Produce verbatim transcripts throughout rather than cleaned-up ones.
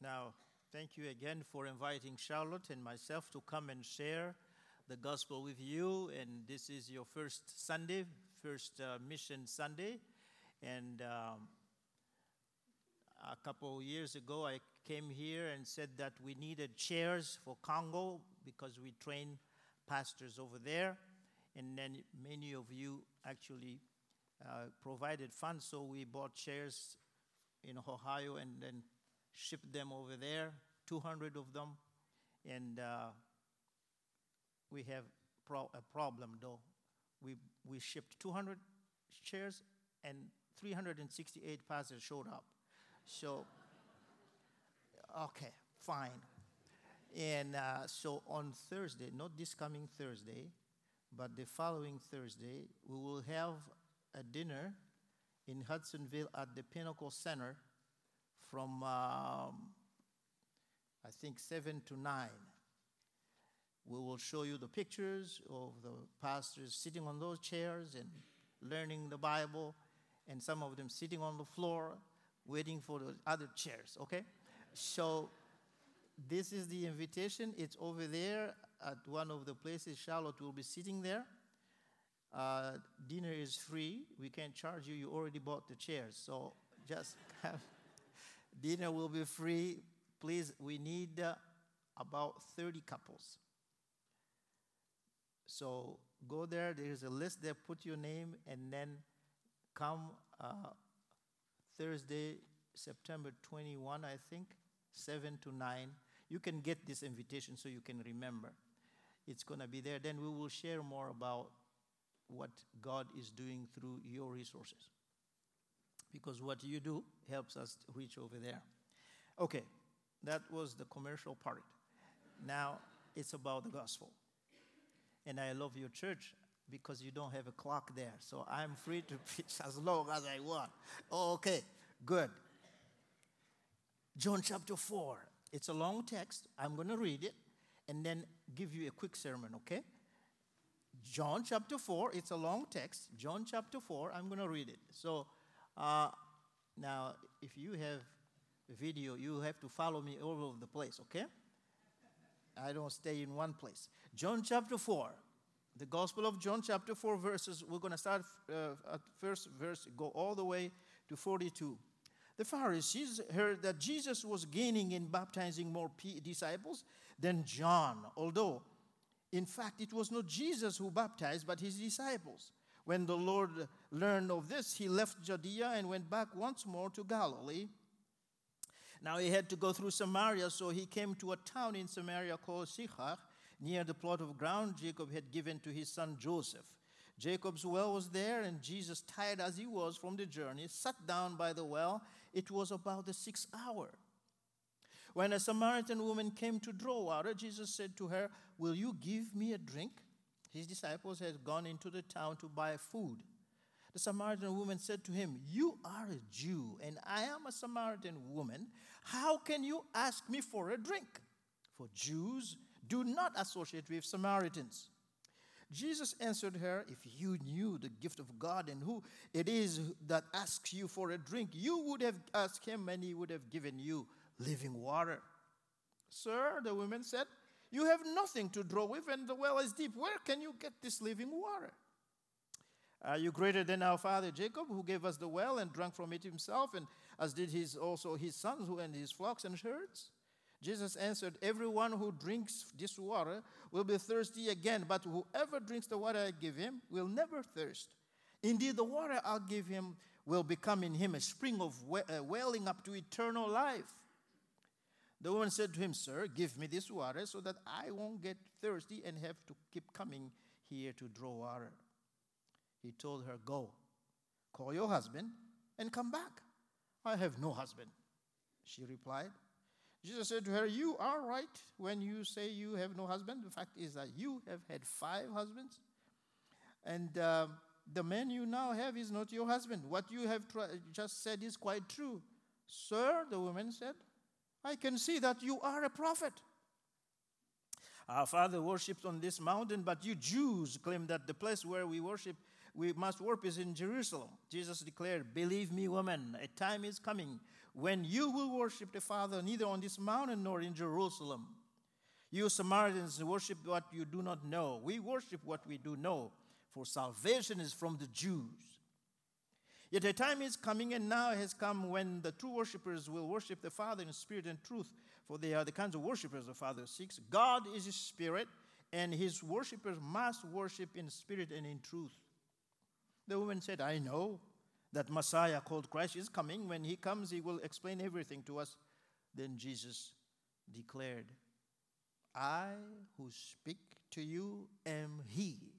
Now, thank you again for inviting Charlotte and myself to come and share the gospel with you. And this is your first Sunday, first uh, Mission Sunday. And um, a couple years ago, I came here and said that we needed chairs for Congo because we train pastors over there. And then many of you actually uh, provided funds, so we bought chairs in Ohio and then shipped them over there, two hundred of them. And uh, we have pro- a problem, though. We we shipped two hundred chairs, and three hundred sixty-eight pastors showed up. So, okay, fine. And uh, so on Thursday, not this coming Thursday, but the following Thursday, we will have a dinner in Hudsonville at the Pinnacle Center from, um, I think, seven to nine. We will show you the pictures of the pastors sitting on those chairs and learning the Bible, and some of them sitting on the floor waiting for the other chairs, okay? So this is the invitation. It's over there at one of the places. Charlotte will be sitting there. Uh, dinner is free. We can't charge you. You already bought the chairs. So just have, dinner will be free. Please, we need uh, about thirty couples. So go there. There's a list there. Put your name and then come uh, Thursday, September twenty-first, I think, seven to nine. You can get this invitation so you can remember. It's going to be there. Then we will share more about what God is doing through your resources. Because what you do helps us reach over there. Okay, that was the commercial part. Now it's about the gospel. And I love your church because you don't have a clock there. So I'm free to preach as long as I want. Okay, good. John chapter four. It's a long text. I'm going to read it and then give you a quick sermon, okay? John chapter four. It's a long text. John chapter four. I'm going to read it. So uh, now, if you have a video, you have to follow me all over the place, okay? I don't stay in one place. John chapter four. The Gospel of John chapter four verses. We're going to start uh, at first verse, go all the way to forty-two. The Pharisees heard that Jesus was gaining in baptizing more disciples than John, although, in fact, it was not Jesus who baptized, but his disciples. When the Lord learned of this, he left Judea and went back once more to Galilee. Now he had to go through Samaria, so he came to a town in Samaria called Sychar, near the plot of ground Jacob had given to his son Joseph. Jacob's well was there, and Jesus, tired as he was from the journey, sat down by the well. It was about the sixth hour. When a Samaritan woman came to draw water, Jesus said to her, "Will you give me a drink?" His disciples had gone into the town to buy food. The Samaritan woman said to him, "You are a Jew, and I am a Samaritan woman. How can you ask me for a drink?" For Jews do not associate with Samaritans. Jesus answered her, "If you knew the gift of God and who it is that asks you for a drink, you would have asked him and he would have given you living water." "Sir," the woman said, "you have nothing to draw with and the well is deep. Where can you get this living water? Are you greater than our father Jacob, who gave us the well and drank from it himself, and as did his also his sons who and his flocks and herds?" Jesus answered, "Everyone who drinks this water will be thirsty again, but whoever drinks the water I give him will never thirst. Indeed, the water I'll give him will become in him a spring of we- uh, welling up to eternal life." The woman said to him, "Sir, give me this water so that I won't get thirsty and have to keep coming here to draw water." He told her, "Go, call your husband and come back." "I have no husband," she replied. Jesus said to her, "You are right when you say you have no husband. The fact is that you have had five husbands, and uh, the man you now have is not your husband. What you have tr- just said is quite true." "Sir," the woman said, "I can see that you are a prophet. Our father worshipped on this mountain, but you Jews claim that the place where we worship we must worship is in Jerusalem. Jesus declared, "Believe me, woman, a time is coming when you will worship the Father neither on this mountain nor in Jerusalem. You Samaritans worship what you do not know. We worship what we do know, for salvation is from the Jews. Yet a time is coming, and now has come, when the true worshippers will worship the Father in spirit and truth, for they are the kinds of worshippers the Father seeks. God is a spirit, and his worshippers must worship in spirit and in truth." The woman said, "I know that Messiah called Christ is coming. When he comes, he will explain everything to us." Then Jesus declared, "I who speak to you am he."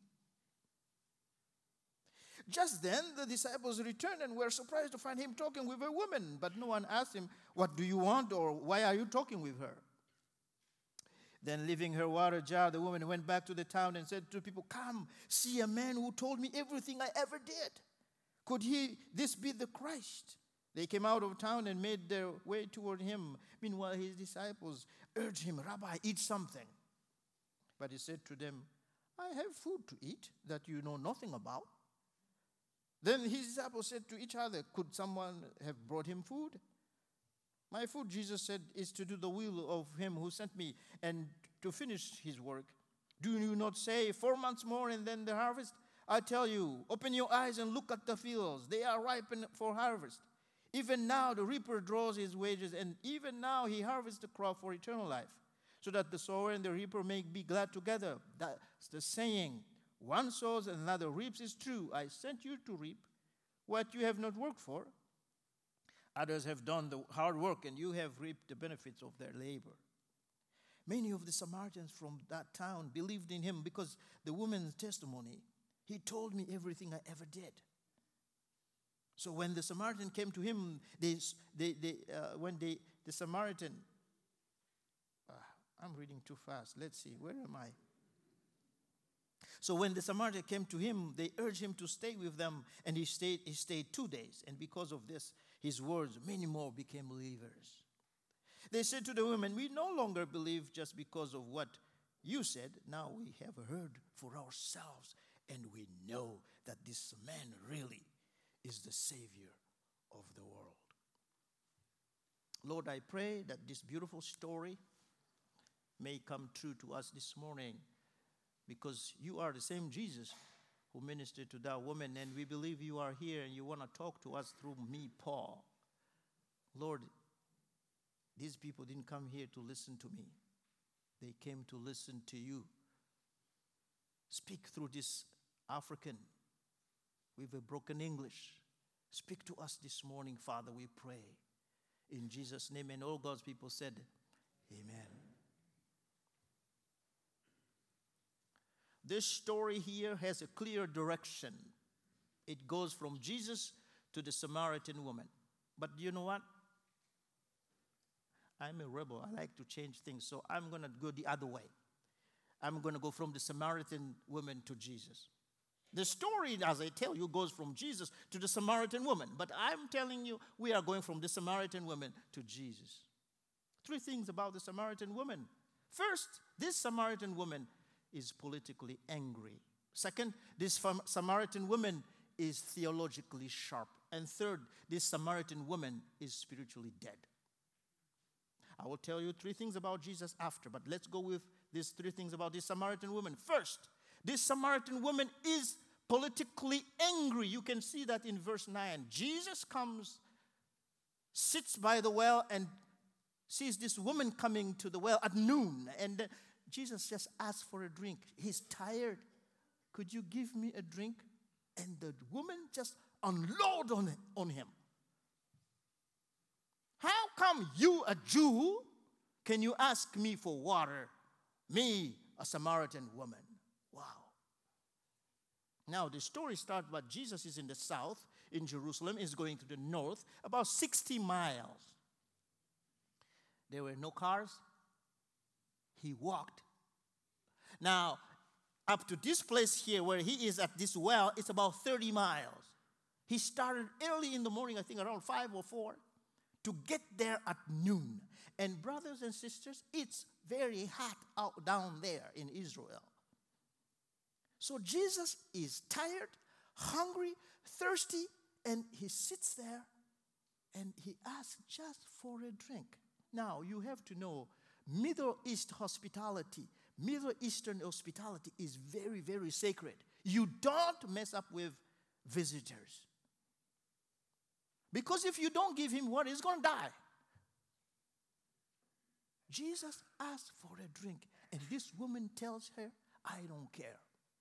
Just then the disciples returned and were surprised to find him talking with a woman. But no one asked him, "What do you want?" or "Why are you talking with her?" Then leaving her water jar, the woman went back to the town and said to people, "Come, see a man who told me everything I ever did. Could he this be the Christ?" They came out of town and made their way toward him. Meanwhile, his disciples urged him, "Rabbi, eat something." But he said to them, "I have food to eat that you know nothing about." Then his disciples said to each other, "Could someone have brought him food?" "My food," Jesus said, "is to do the will of him who sent me and to finish his work. Do you not say, four months more and then the harvest? I tell you, open your eyes and look at the fields. They are ripe for harvest. Even now the reaper draws his wages, and even now he harvests the crop for eternal life, so that the sower and the reaper may be glad together. That's the saying, one sows and another reaps is true. I sent you to reap what you have not worked for. Others have done the hard work, and you have reaped the benefits of their labor." Many of the Samaritans from that town believed in him because the woman's testimony, "He told me everything I ever did." So when the Samaritan came to him, they, they, they, uh, when they, the Samaritan, uh, I'm reading too fast. Let's see, where am I? So when the Samaritan came to him, they urged him to stay with them, and he stayed, he stayed two days. And because of this, his words, many more became believers. They said to the women, "We no longer believe just because of what you said. Now we have heard for ourselves, and we know that this man really is the Savior of the world." Lord, I pray that this beautiful story may come true to us this morning, because you are the same Jesus who ministered to that woman, and we believe you are here and you want to talk to us through me, Paul. Lord, these people didn't come here to listen to me. They came to listen to you. Speak through this African with a broken English. Speak to us this morning, Father, we pray. In Jesus' name, and all God's people said, amen. This story here has a clear direction. It goes from Jesus to the Samaritan woman. But you know what? I'm a rebel. I like to change things. So I'm going to go the other way. I'm going to go from the Samaritan woman to Jesus. The story, as I tell you, goes from Jesus to the Samaritan woman. But I'm telling you, we are going from the Samaritan woman to Jesus. Three things about the Samaritan woman. First, this Samaritan woman is politically angry. Second, this Samaritan woman is theologically sharp. And third, this Samaritan woman is spiritually dead. I will tell you three things about Jesus after, but let's go with these three things about this Samaritan woman. First, this Samaritan woman is politically angry. You can see that in verse nine. Jesus comes, sits by the well, and sees this woman coming to the well at noon. And Jesus just asks for a drink. He's tired. Could you give me a drink? And the woman just unloads on, on him. How come you, a Jew, can you ask me for water? Me, a Samaritan woman. Wow. Now, the story starts, but Jesus is in the south, in Jerusalem, is going to the north, about sixty miles. There were no cars. He walked. Now, up to this place here where he is at this well, it's about thirty miles. He started early in the morning, I think around five or four, to get there at noon. And brothers and sisters, it's very hot out down there in Israel. So Jesus is tired, hungry, thirsty, and he sits there and he asks just for a drink. Now, you have to know, Middle East hospitality, Middle Eastern hospitality is very, very sacred. You don't mess up with visitors. Because if you don't give him water, he's going to die. Jesus asked for a drink, and this woman tells her, I don't care.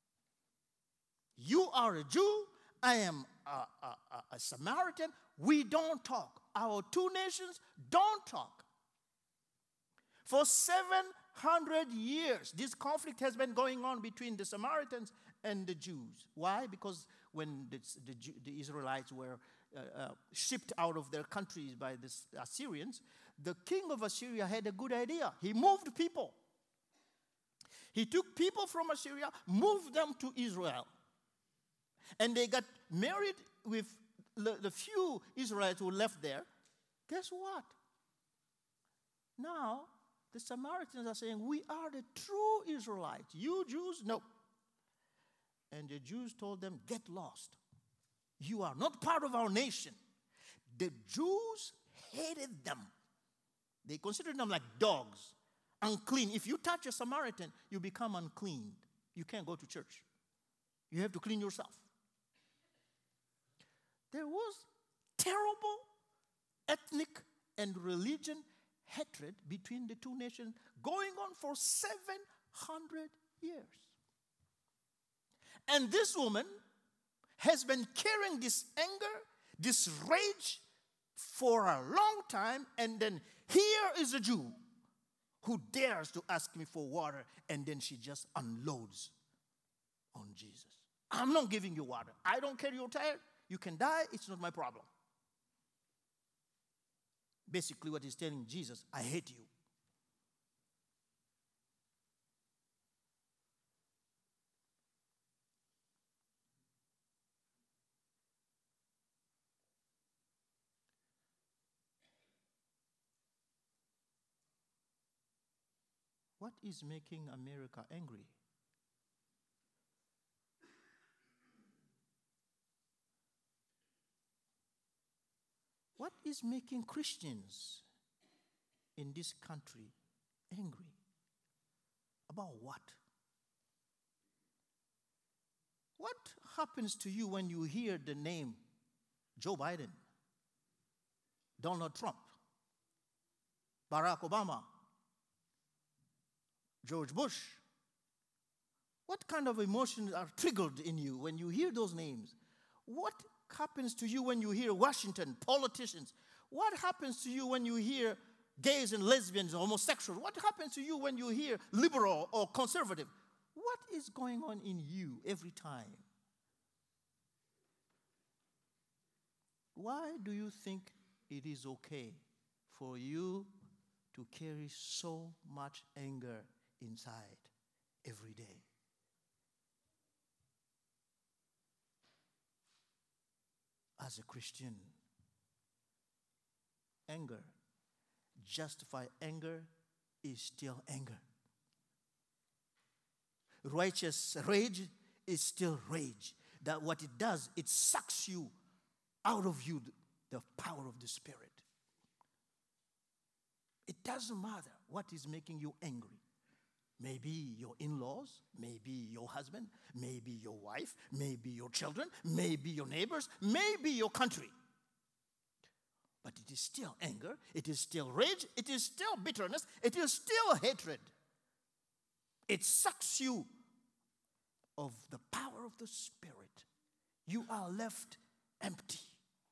You are a Jew, I am a, a, a, a Samaritan. We don't talk. Our two nations don't talk. For seven hundred years, this conflict has been going on between the Samaritans and the Jews. Why? Because when the, the, the Israelites were uh, uh, shipped out of their countries by the Assyrians, the king of Assyria had a good idea. He moved people. He took people from Assyria, moved them to Israel. And they got married with the, the few Israelites who left there. Guess what? Now, the Samaritans are saying, we are the true Israelites. You Jews, no. And the Jews told them, get lost. You are not part of our nation. The Jews hated them. They considered them like dogs, unclean. If you touch a Samaritan, you become unclean. You can't go to church. You have to clean yourself. There was terrible ethnic and religion hatred between the two nations going on for seven hundred years. And this woman has been carrying this anger, this rage for a long time, and then here is a Jew who dares to ask me for water, and then she just unloads on Jesus. I'm not giving you water. I don't care, you're tired. You can die, it's not my problem. Basically what he's telling Jesus, I hate you. What is making America angry? What is making Christians in this country angry? About what? What happens to you when you hear the name Joe Biden, Donald Trump, Barack Obama, George Bush? What kind of emotions are triggered in you when you hear those names? What happens to you when you hear Washington, politicians? What happens to you when you hear gays and lesbians, homosexuals? What happens to you when you hear liberal or conservative? What is going on in you every time? Why do you think it is okay for you to carry so much anger inside every day? As a Christian, anger, justified anger is still anger. Righteous rage is still rage. That what it does, it sucks you out of you the power of the Spirit. It doesn't matter what is making you angry. Maybe your in-laws, maybe your husband, maybe your wife, maybe your children, maybe your neighbors, maybe your country. But it is still anger, it is still rage, it is still bitterness, it is still hatred. It sucks you of the power of the Spirit. You are left empty.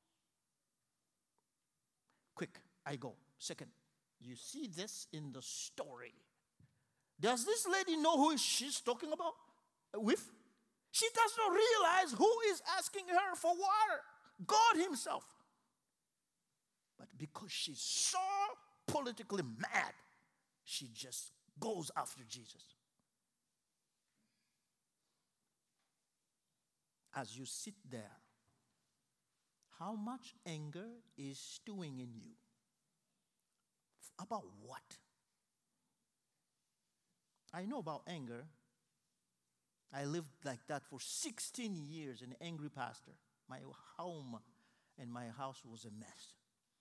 Quick, I go. Second, you see this in the story. Does this lady know who she's talking about with? She does not realize who is asking her for water. God himself. But because she's so politically mad, she just goes after Jesus. As you sit there, how much anger is stewing in you? About what? I know about anger I lived like that for sixteen years, an angry pastor. My home and my house was a mess.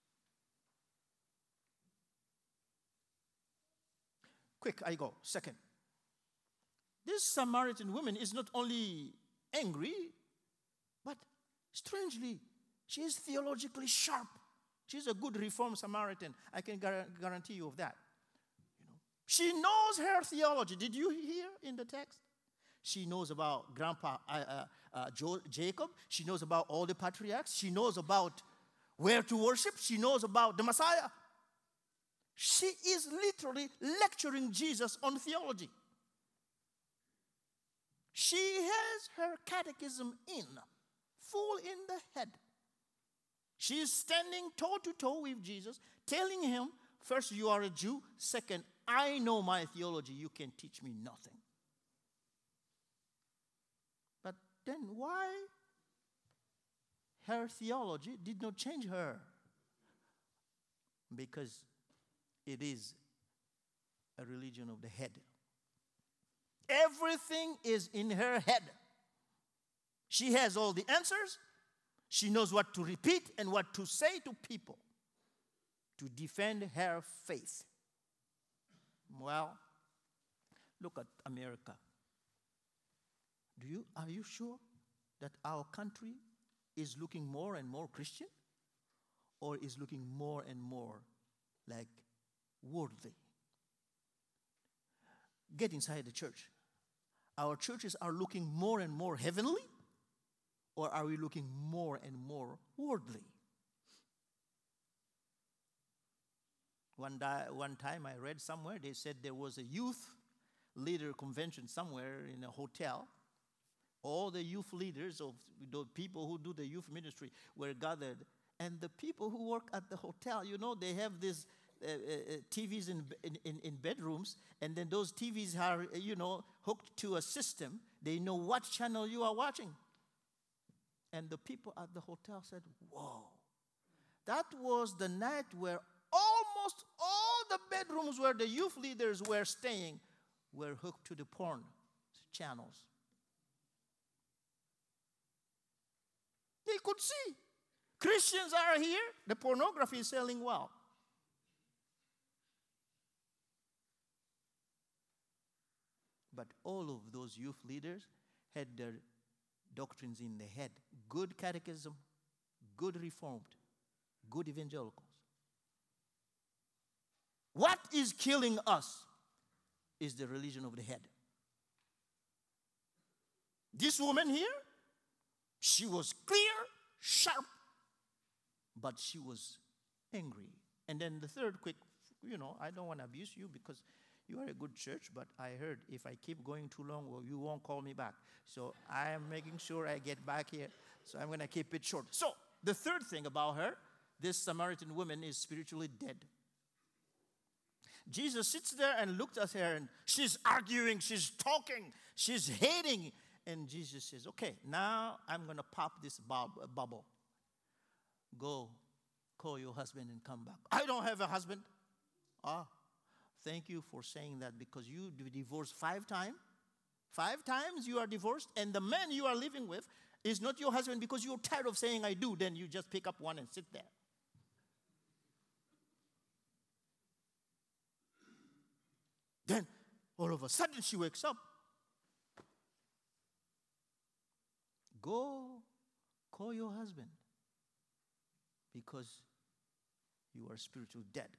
Quick, I go. Second. This Samaritan woman is not only angry, but strangely, she is theologically sharp. She's a good Reformed Samaritan. I can gar- guarantee you of that. You know, she knows her theology. Did you hear in the text? She knows about Grandpa uh, uh, uh, jo- Jacob. She knows about all the patriarchs. She knows about where to worship. She knows about the Messiah. She is literally lecturing Jesus on theology. She has her catechism in, full in the head. She is standing toe to toe with Jesus, telling him, first, you are a Jew. Second, I know my theology. You can teach me nothing. But then why her theology did not change her? Because it is a religion of the head. Everything is in her head. She has all the answers. She knows what to repeat and what to say to people to defend her faith. Well, look at America. Do you, are you sure that our country is looking more and more Christian, or is looking more and more like worldly? Get inside the church. Our churches are looking more and more heavenly, or are we looking more and more worldly? One, di- one time I read somewhere, they said there was a youth leader convention somewhere in a hotel. All the youth leaders of the people who do the youth ministry were gathered. And the people who work at the hotel, you know, they have these uh, uh, T Vs in, in, in bedrooms. And then those T Vs are, you know, hooked to a system. They know what channel you are watching. And the people at the hotel said, whoa. That was the night where almost all the bedrooms where the youth leaders were staying were hooked to the porn channels. They could see. Christians are here. The pornography is selling well. But all of those youth leaders had their doctrines in the head. Good catechism, good Reformed, good evangelicals. What is killing us is the religion of the head. This woman here, she was clear, sharp, but she was angry. And then the third quick, you know, I don't want to abuse you because you are a good church, but I heard if I keep going too long, well, you won't call me back. So I am making sure I get back here. So I'm going to keep it short. So the third thing about her, this Samaritan woman is spiritually dead. Jesus sits there and looks at her, and she's arguing, she's talking, she's hating. And Jesus says, okay, now I'm going to pop this bub- bubble. Go, call your husband and come back. I don't have a husband. Ah, thank you for saying that, because you divorced five times. Five times you are divorced, and the man you are living with is not your husband because you're tired of saying I do. Then you just pick up one and sit there. Then, all of a sudden, she wakes up. Go call your husband because you are spiritually dead.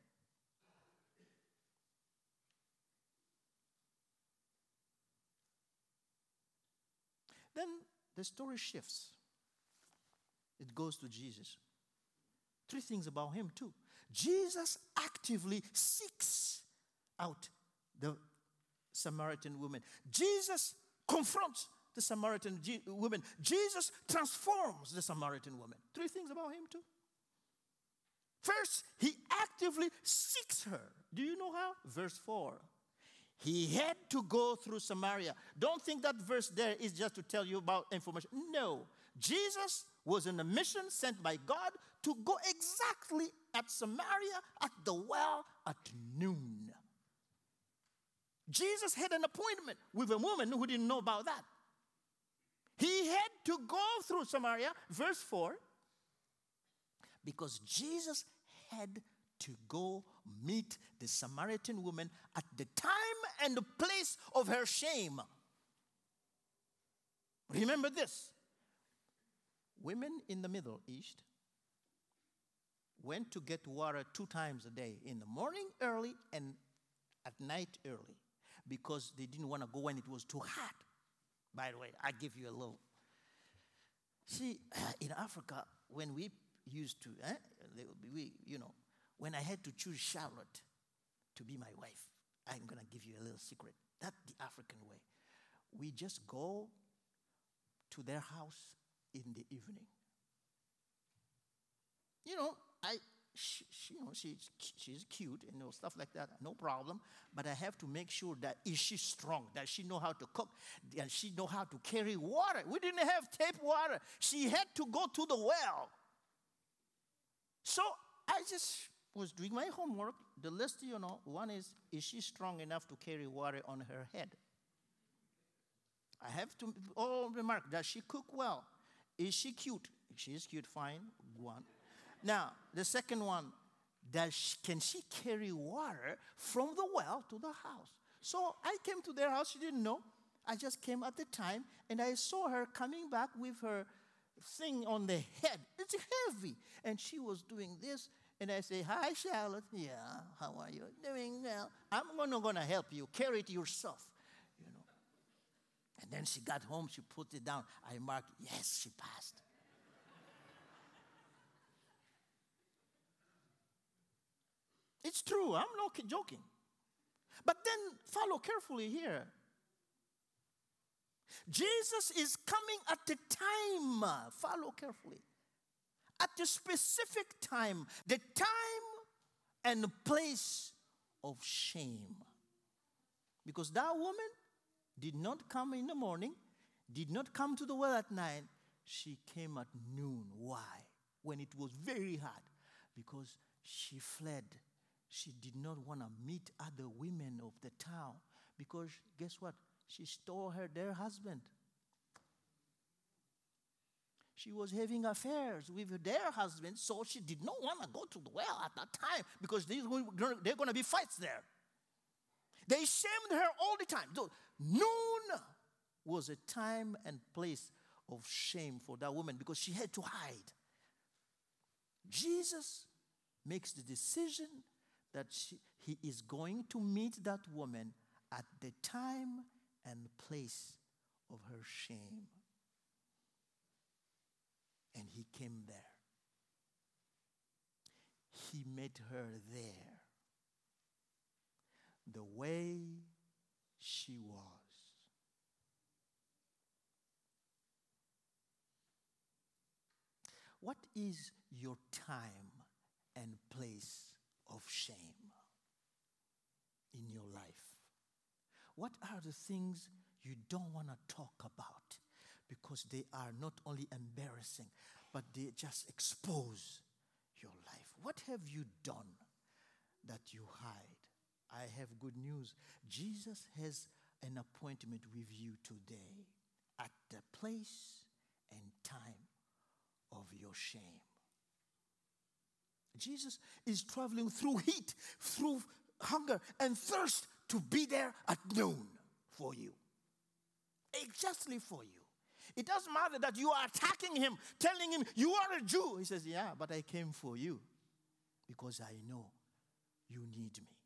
Then the story shifts. It goes to Jesus. Three things about him, too. Jesus actively seeks out the Samaritan woman. Jesus confronts the Samaritan G- woman. Jesus transforms the Samaritan woman. Three things about him too. First, he actively seeks her. Do you know how? Verse four. He had to go through Samaria. Don't think that verse there is just to tell you about information. No. Jesus was on a mission sent by God to go exactly at Samaria at the well at noon. Jesus had an appointment with a woman who didn't know about that. He had to go through Samaria, verse four, because Jesus had to go meet the Samaritan woman at the time and the place of her shame. Remember this. Women in the Middle East went to get water two times a day, in the morning early and at night early, because they didn't want to go when it was too hot. By the way, I give you a little. See, in Africa, when we used to, eh, we, you know, when I had to choose Charlotte to be my wife, I'm going to give you a little secret. That's the African way. We just go to their house in the evening. You know, I, she, she, you know, she's, she's cute and you know, stuff like that, no problem. But I have to make sure that is she strong, that she know how to cook, and she know how to carry water. We didn't have tap water. She had to go to the well. So I just was doing my homework. The list, you know, one is, is she strong enough to carry water on her head? I have to all remark, does she cook well? Is she cute? She is cute, fine, one. Now, the second one, does she, can she carry water from the well to the house? So I came to their house, she didn't know. I just came at the time, and I saw her coming back with her thing on the head. It's heavy. And she was doing this, and I say, hi, Charlotte. Yeah, how are you doing? Well, I'm not going to help you. Carry it yourself, you know. And then she got home, she put it down. I marked, yes, she passed. It's true, I'm not joking. But then follow carefully here. Jesus is coming at the time, follow carefully, at the specific time, the time and the place of shame. Because that woman did not come in the morning, did not come to the well at night. She came at noon. Why? When it was very hot. Because she fled. She did not want to meet other women of the town. Because guess what? She stole her their husband. She was having affairs with their husband, so she did not want to go to the well at that time because there are going to be fights there. They shamed her all the time. So noon was a time and place of shame for that woman because she had to hide. Jesus makes the decision that she, he is going to meet that woman at the time and place of her shame. And he came there. He met her there. The way she was. What is your time and place of shame in your life? What are the things you don't want to talk about because they are not only embarrassing, but they just expose your life? What have you done that you hide? I have good news. Jesus has an appointment with you today at the place and time of your shame. Jesus is traveling through heat, through hunger and thirst to be there at noon for you. Exactly for you. It doesn't matter that you are attacking him, telling him, you are a Jew. He says, yeah, but I came for you because I know you need me.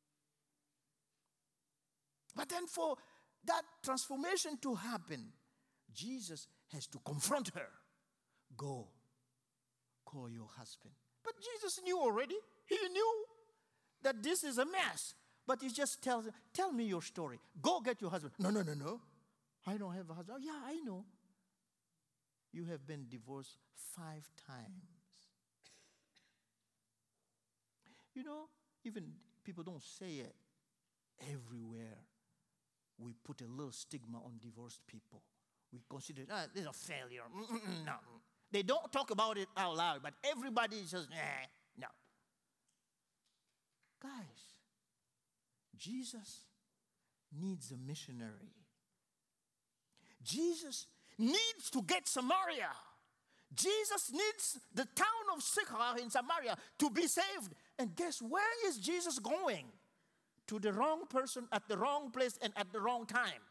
But then for that transformation to happen, Jesus has to confront her. Go, call your husband. But Jesus knew already. He knew that this is a mess. But he just tells him, tell me your story. Go get your husband. No, no, no, no. I don't have a husband. Oh, yeah, I know. You have been divorced five times. You know, even people don't say it everywhere. We put a little stigma on divorced people. We consider, ah, this is a failure. Mm-mm, no. They don't talk about it out loud, but everybody says, nah, no. Guys, Jesus needs a missionary. Jesus needs to get Samaria. Jesus needs the town of Sychar in Samaria to be saved. And guess where is Jesus going? To the wrong person at the wrong place and at the wrong time.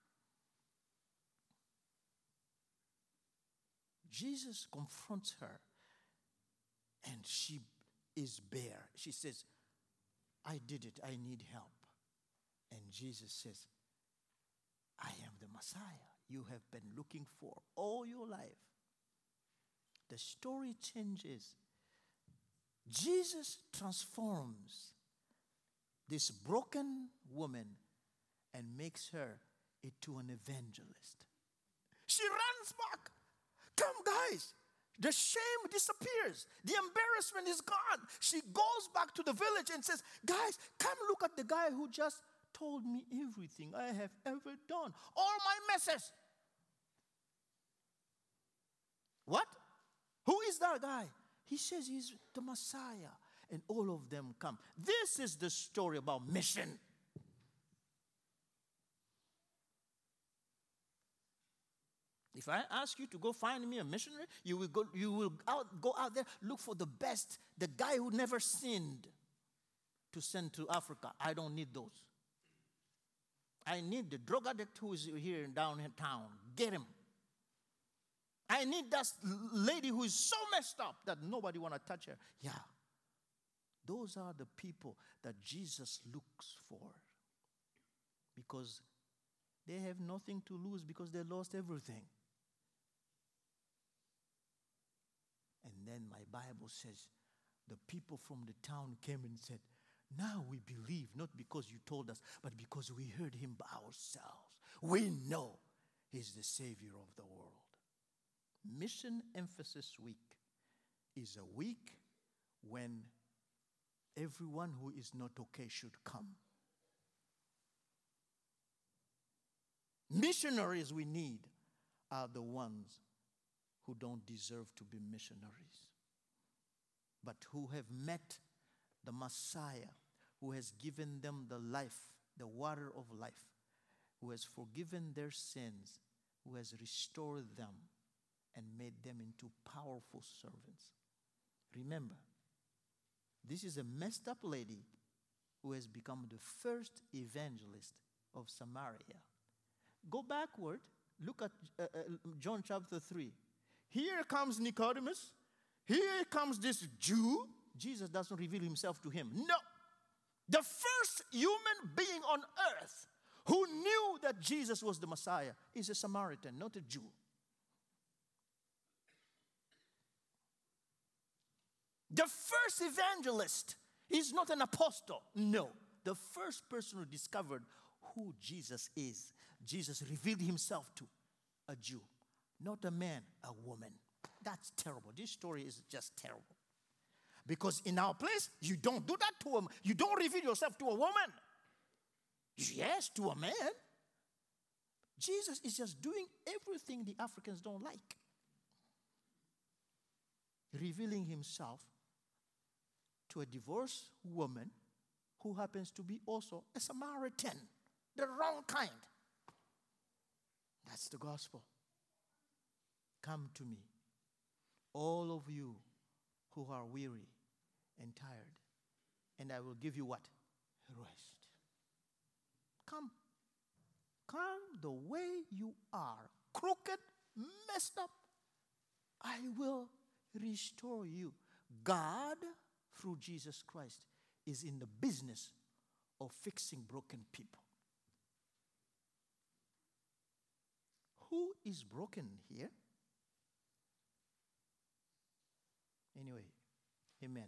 Jesus confronts her, and she is bare. She says, I did it. I need help. And Jesus says, I am the Messiah you have been looking for all your life. The story changes. Jesus transforms this broken woman and makes her into an evangelist. She runs back. Come, guys. The shame disappears. The embarrassment is gone. She goes back to the village and says, guys, come look at the guy who just told me everything I have ever done. All my messes. What? Who is that guy? He says he's the Messiah. And all of them come. This is the story about mission. If I ask you to go find me a missionary, you will go, you will out, go out there, look for the best, the guy who never sinned, to send to Africa. I don't need those. I need the drug addict who is here in downtown. Get him. I need that lady who is so messed up that nobody want to touch her. Yeah. Those are the people that Jesus looks for. Because they have nothing to lose because they lost everything. And then my Bible says, the people from the town came and said, now we believe, not because you told us, but because we heard him by ourselves. We know he's the Savior of the world. Mission Emphasis Week is a week when everyone who is not okay should come. Missionaries we need are the ones who don't deserve to be missionaries, but who have met the Messiah, who has given them the life, the water of life, who has forgiven their sins, who has restored them and made them into powerful servants. Remember, this is a messed up lady who has become the first evangelist of Samaria. Go backward, look at uh, uh, John chapter three. Here comes Nicodemus. Here comes this Jew. Jesus doesn't reveal himself to him. No. The first human being on earth who knew that Jesus was the Messiah is a Samaritan, not a Jew. The first evangelist is not an apostle. No. The first person who discovered who Jesus is, Jesus revealed himself to a Jew, not a man, a woman. That's terrible. This story is just terrible. Because in our place, you don't do that to a man. You don't reveal yourself to a woman. Yes, to a man. Jesus is just doing everything the Africans don't like. Revealing himself to a divorced woman who happens to be also a Samaritan. The wrong kind. That's the gospel. Come to me, all of you who are weary and tired, and I will give you what? Rest. Come. Come the way you are. Crooked, messed up. I will restore you. God, through Jesus Christ, is in the business of fixing broken people. Who is broken here? Anyway, amen.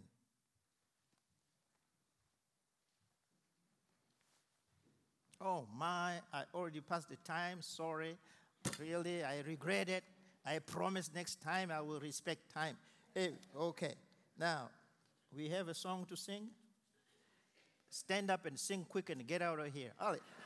Oh my, I already passed the time. Sorry. Really, I regret it. I promise next time I will respect time. Hey, okay. Now, we have a song to sing. Stand up and sing quick and get out of here. All right.